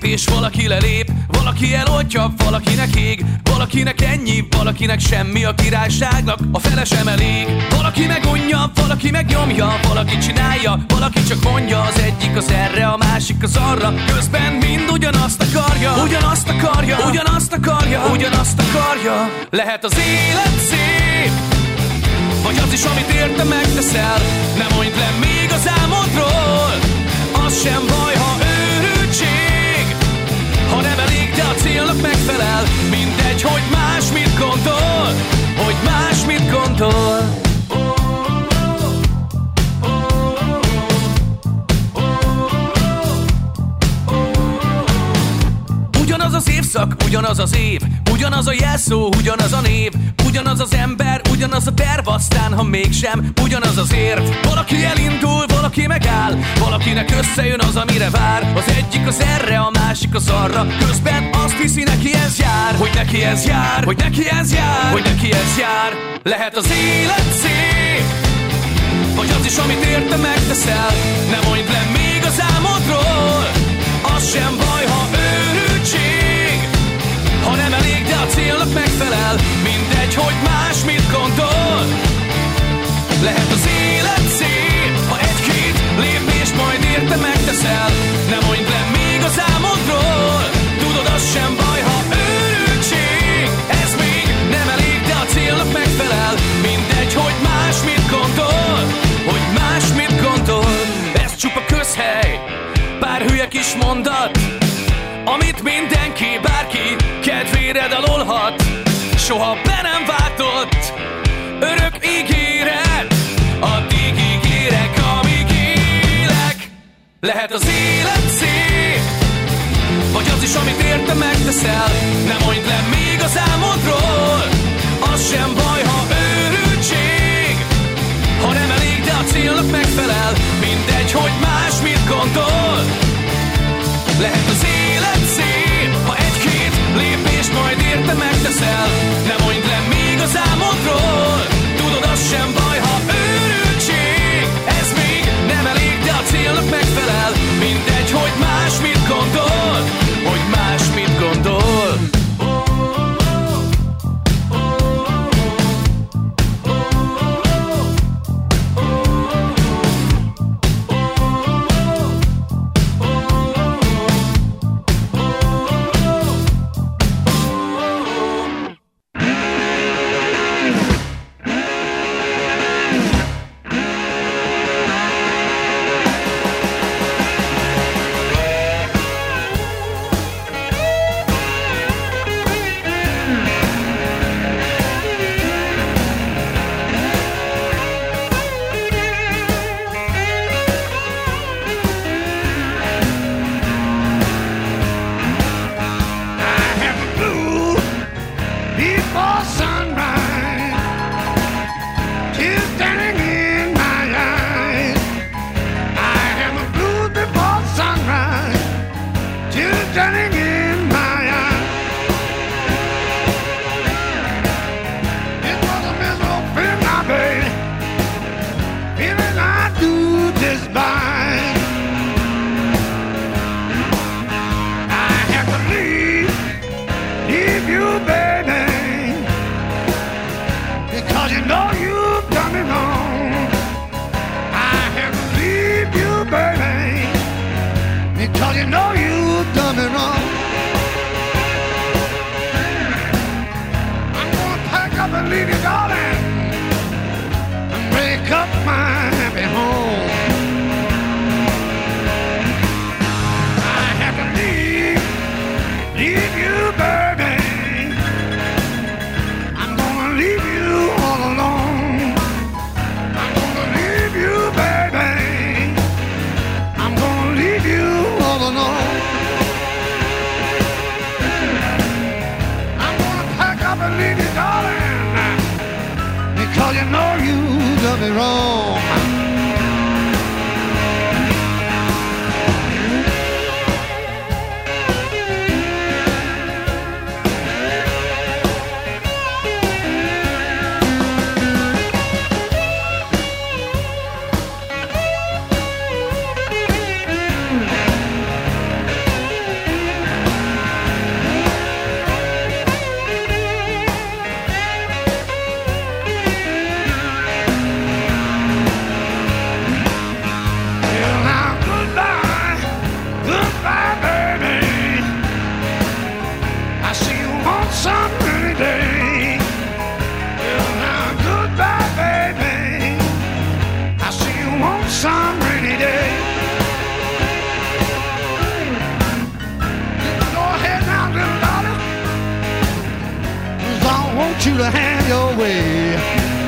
és valaki lelép, valaki elontja, valakinek ég, valakinek ennyi, valakinek semmi, a királyságnak a fele sem elég. Valaki megunja, valaki megnyomja, valaki csinálja, valaki csak mondja, az egyik az erre, a másik az arra, közben mind ugyanazt akarja, ugyanazt akarja, ugyanazt akarja, ugyanazt akarja. Lehet az élet szép, vagy az is, amit érte megteszel. Ne mondd le még az álmodról, az sem baj, ha őrültség, ha nem elég, de a célnak megfelel. Mindegy, hogy más mit gondol, hogy más mit gondol. Ugyanaz az évszak, ugyanaz az év, ugyanaz a jelszó, ugyanaz a név, ugyanaz az ember, ugyanaz a terv, aztán ha mégsem, ugyanaz az érv. Valaki elindul, valaki megáll, valakinek összejön az, amire vár. Az egyik az erre, a másik az arra, közben azt hiszi, neki ez jár, hogy neki ez jár, hogy neki ez jár, hogy neki ez jár. Lehet az élet szép, vagy az is, amit érte megteszel. Ne mondd le még az álmodról, az sem baj, ha őrültség, ha nem elég, de a célnak megfelel. Mindegy, hogy más mit gondol. Lehet az élet szép, ha egy-két lépést majd érte megteszel. Ne mondd le még az álmodról, tudod, az sem baj, ha őrültség. Ez még nem elég, de a célnak megfelel. Mindegy, hogy más mit gondol, hogy más mit gondol. Ez csupa közhely, pár hülye kis mondat, amit mindenki, bárki kedvére dalolhat. Soha be nem váltott örök ígéret, addig ígérek, amíg élek. Lehet az élet szép, vagy az is, amit érte megteszel. Ne mondd le még az álmodról, az sem baj, ha őrültség, ha nem elég, de a célnak megfelel. Mindegy, hogy más mit gondol. Lehet az élet szép, ha egy-két lépést majd érte megteszel. Ne mondd le még az álmodról, tudod, az sem baj, ha őrültség. Ez még nem elég, de a célnak megfelel. Mindegy, hogy más mit gondol, hogy más mit gondol. one rainy day. Go ahead now, little darling. 'Cause I want you to have your way.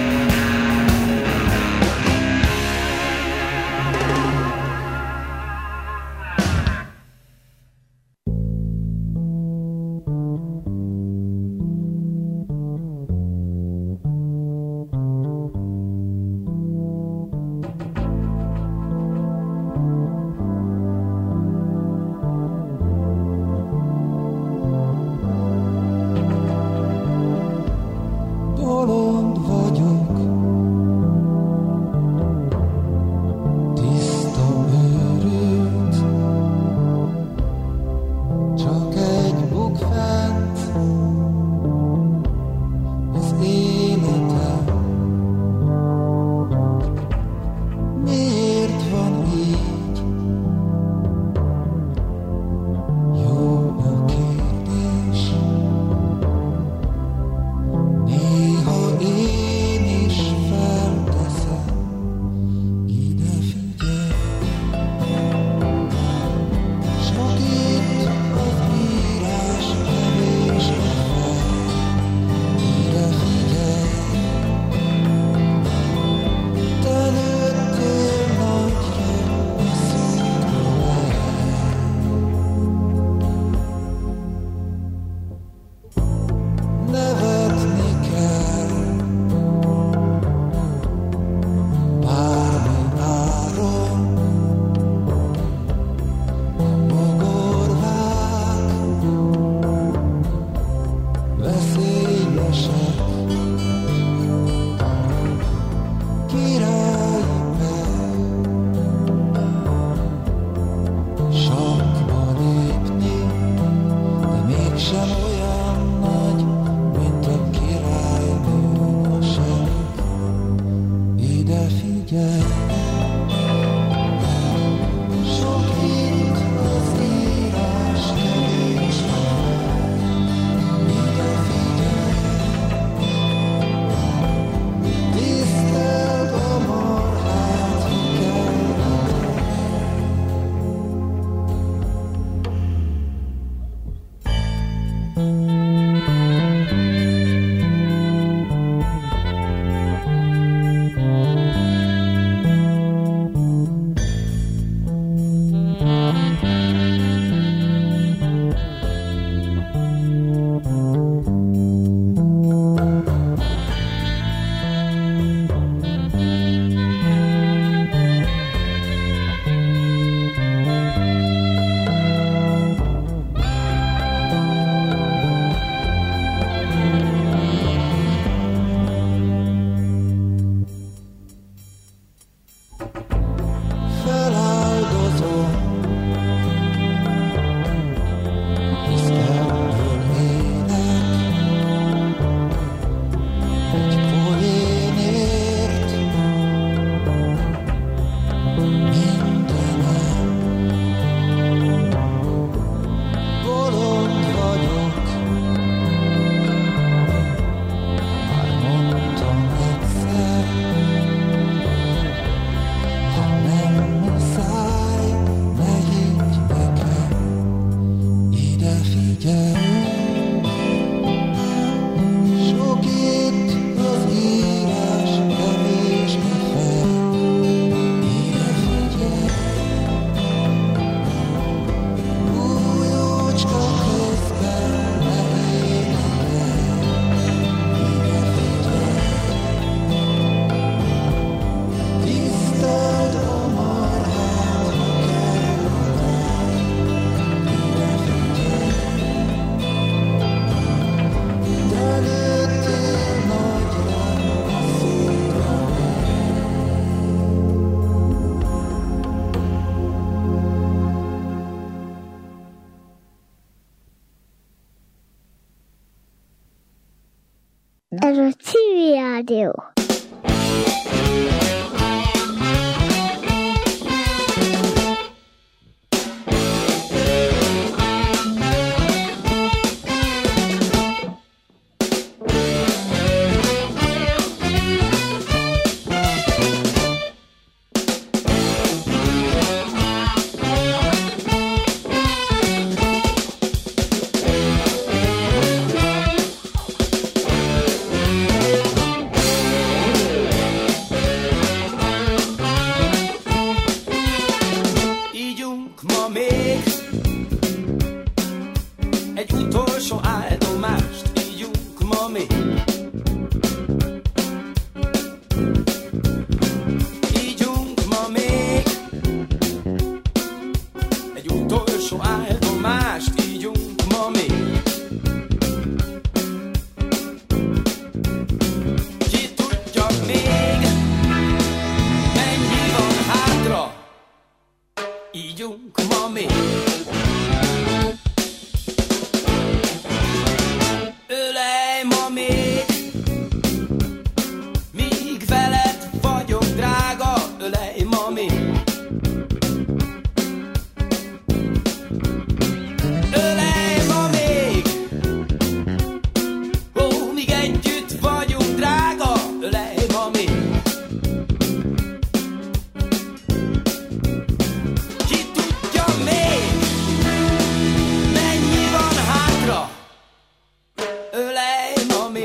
Ez a Civil Rádió. ígyunk ma még. Ölej ma még, míg veled vagyok drága, ölej ma még. Ölej ma még, ó, míg együtt vagyunk drága, ölej ma még. Ki tudja még, mennyi van hátra, ölej ma még.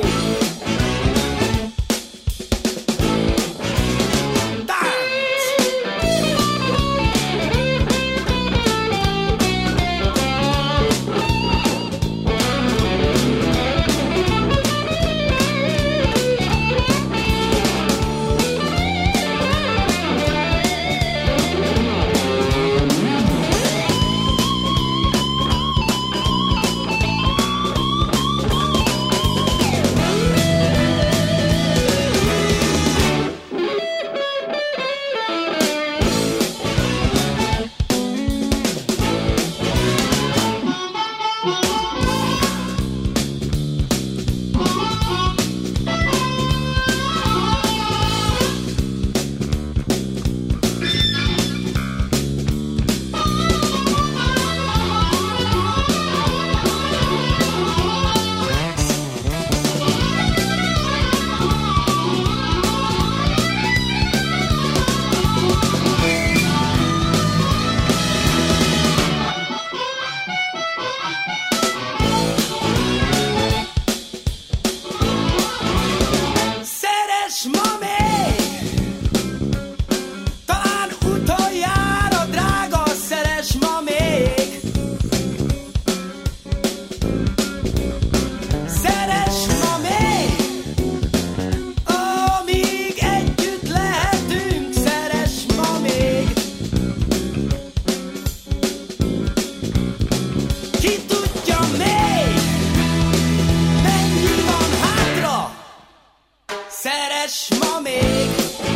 Szeress ma még,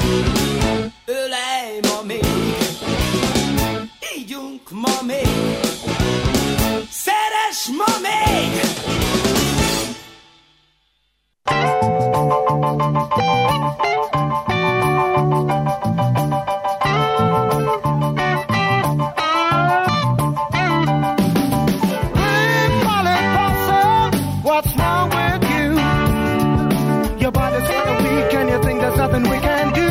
ölej ma még, ígyunk ma még, szeress ma még. Hey, Polly Possum, what's wrong with you? Your body's kind of weak and you think there's nothing we can do.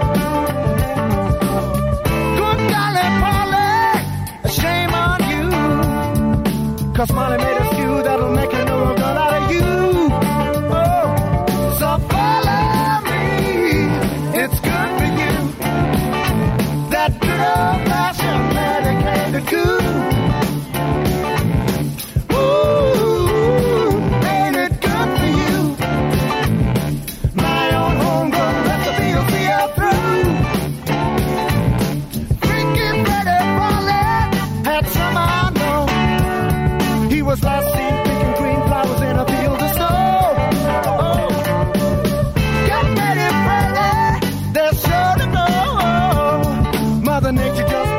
Good golly, Polly, shame on you. 'Cause Molly made a stew that'll make a new girl out of you. Oh, so follow me, it's good for you. That good old-fashioned medicated goo. Ooh, ain't it good for you? My own homegrown recipe will see you through. Freaky Freddy Polly had some I know. He was last seen picking green flowers in a field of snow. Oh, get ready, Freddy, they're sure to know. Mother Nature just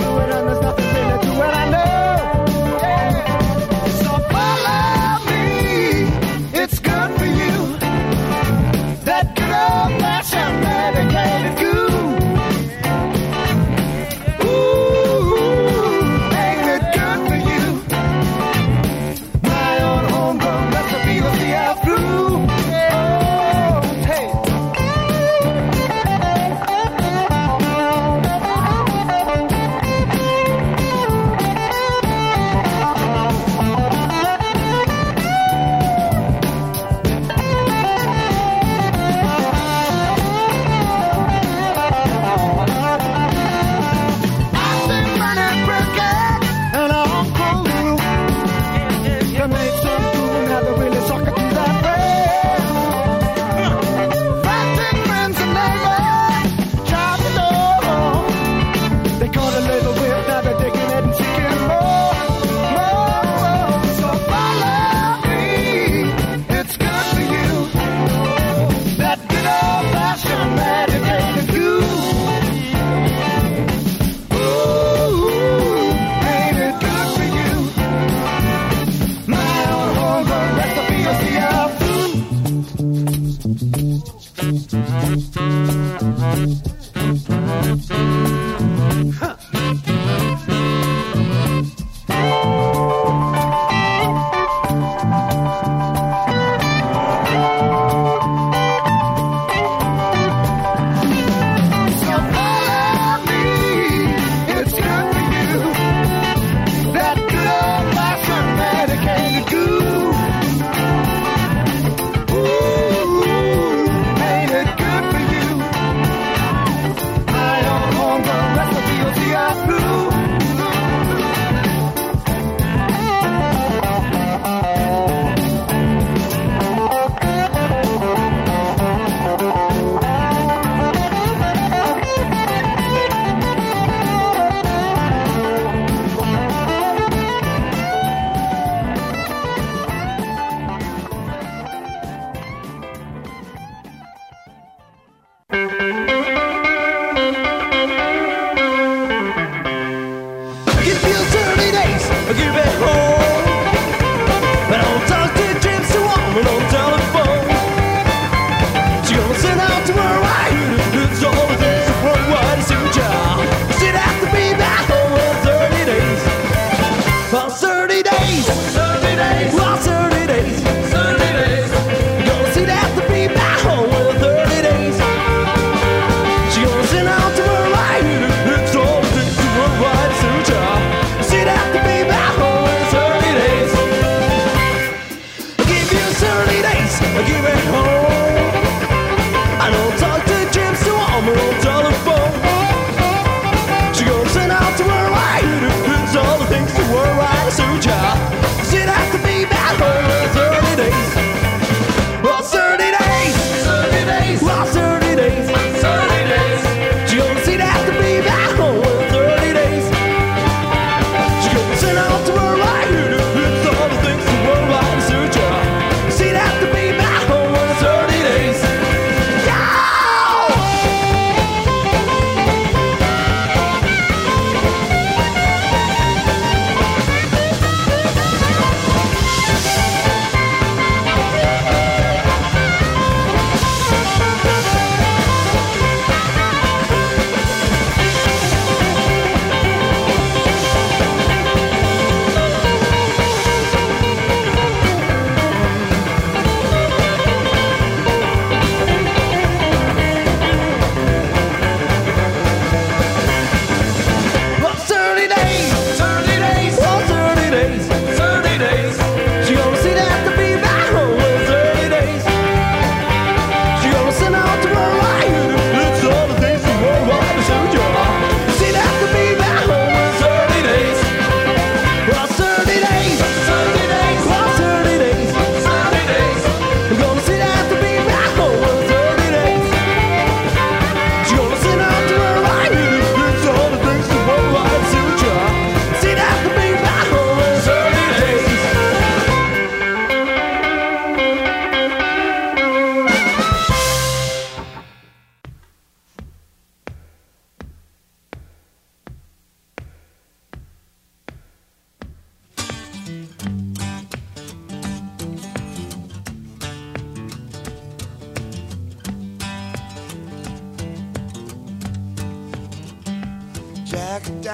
Jack of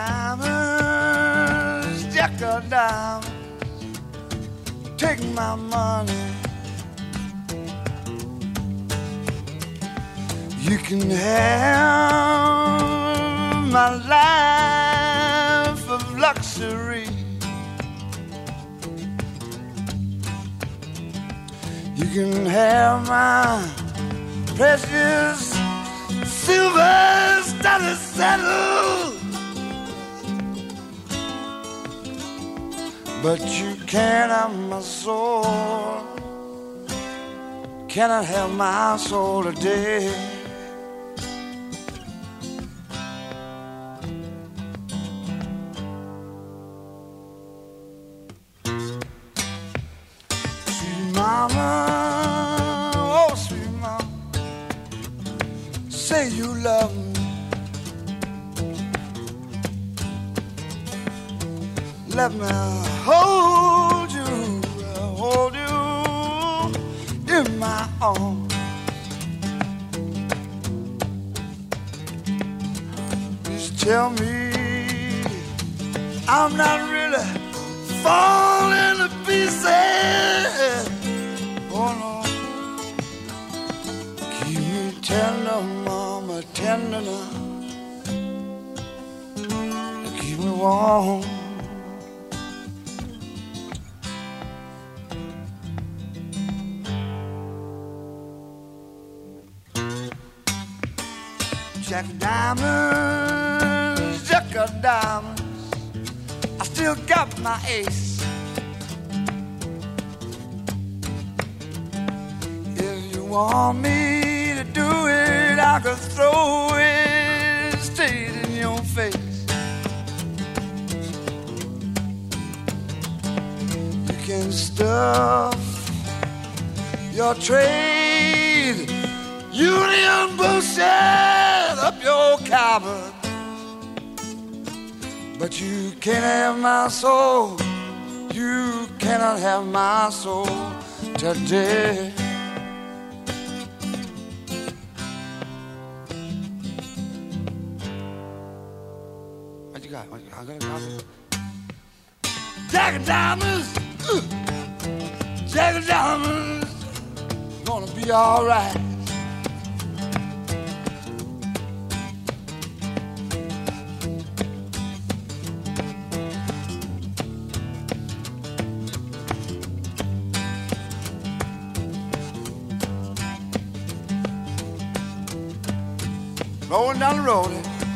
diamonds, Jack of diamonds, take my money. You can have my life of luxury. You can have my precious silver studded saddle, but you can't have my soul. Cannot have my soul today. Sweet mama, oh sweet mama, say you love me. Let me hold you in my arms. Please tell me I'm not really falling to pieces. Oh no, keep me tender, mama, tender now. Keep me warm. Jack of diamonds, of diamonds. I still got my ace. If you want me to do it, I could throw it straight in your face. You can stuff your trade union bullshit up your cupboard, but you can't have my soul. You cannot have my soul today. What you got? What you got? Jack of diamonds, Jack of diamonds, gonna be all right. Rolling down the road.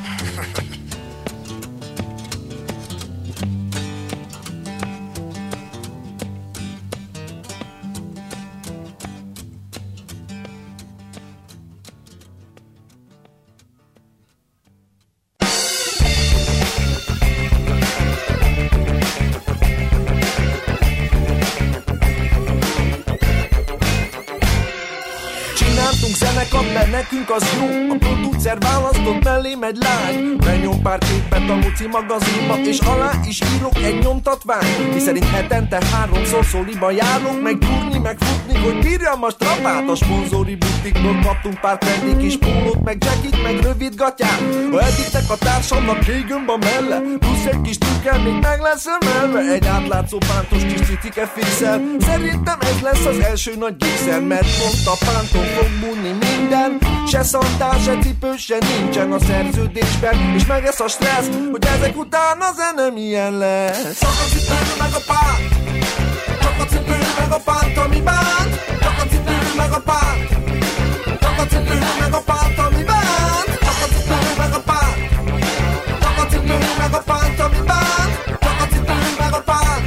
Mert nekünk az jó, a producer választott mellé megy lány. Benyom pár képet a Luci magazinba, és alá is írok egy nyomtatványt, miszerint hetente 3-szor szóliban járunk, meg gyúrni, meg futni, hogy bírjam a strapát. A szponzori butikból kaptunk pár trendi kis pólót, meg jackit, meg rövid gatyát. Ha edittek a társamnak régön van melle, plusz egy kis trükkel még meg lesz emelve. Egy átlátszó pántos kis cicike fixel. Szerintem ez lesz az első nagy gigszer, mert pont a pánton fog bunni minden. Se szantál, se cipő, se nincsen a szerződésben, és meg ez a stressz, hogy ezek után a zene milyen lesz. Csak a cipő meg a pánt, csak a cipő meg a pánt, ami bánt. Csak a cipő meg a pánt, csak a cipő meg a pánt, ami bánt. Csak a cipő meg a pánt, csak a cipő meg a pánt, ami bánt. Csak a cipő meg a pánt.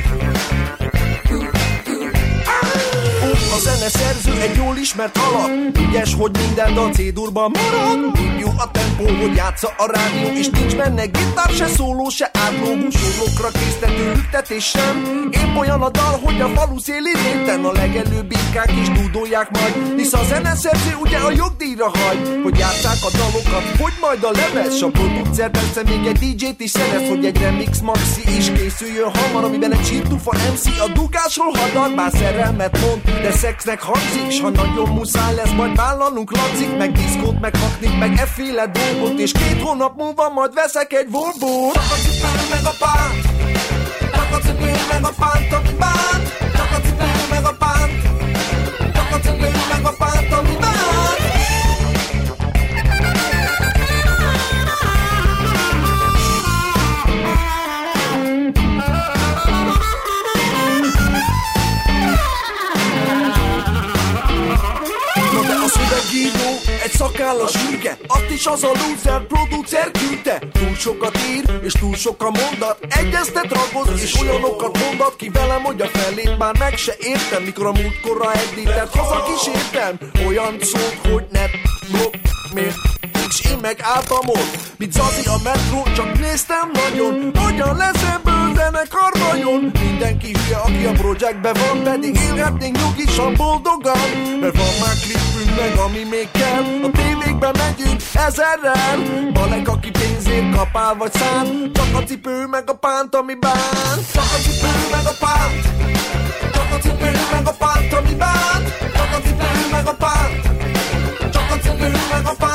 A zeneszerző egy jól ismert alak, ügyes, hogy minden dal C-durban marad. Úgy jó a tempó, hogy játsza a rádió, és nincs benne gitár, se szóló, se átlógó. Sorokra késztető ültetés sem. Épp olyan a dal, hogy a falu széli réten a legelőbb birkák is dúdolják majd, hisz a zeneszerző ugye a jogdíjra hagy, hogy játsszák a dalokat, hogy majd a lemez. A producer persze még egy DJ-t is szerez, hogy egy remix maxi is készüljön hamar, amiben egy sírtufa MC a dugásról hadar, bár szerelmet mond, de szexnek hangzik, s ha nagyon muszáj lesz, majd vállalnunk lancik, meg diszkót, meg haknik, meg efféle dolgot, és 2 hónap múlva majd veszek egy Volvo-t. Csak a cipő meg a pánt, csak a cipő meg a pánt, ami bánt. Csak a cipő meg a pánt, csak a cipő meg a pánt, ami bánt. Szövegíró, egy szakállas ürge, azt is az a loser producer küldte. Túl sokat ír, és túl sok a mondat, egyeztet, ragoz, és olyanokat mondat ki velem, hogy a felét már meg se értem. Mikor a múltkorra edített, hazakísértem olyan szót, hogy net, blokk, miért? És én meg álltam ott, mint Zazi a metró, csak néztem nagyon, hogyan lesz ebből zenekar vajon. Mindenki hülye, aki a projektben van, pedig élhetnénk nyugisan, boldogan, mert van már klipünk meg, ami még kell. A tévékben megyünk 1000-rel, Balek, aki pénzért kapál vagy szán. Csak a cipő meg a pánt, ami bánt. Csak a cipő meg a pánt, csak a cipő meg a pánt, ami bánt. Csak a cipő meg a pánt, csak a cipő meg a pánt.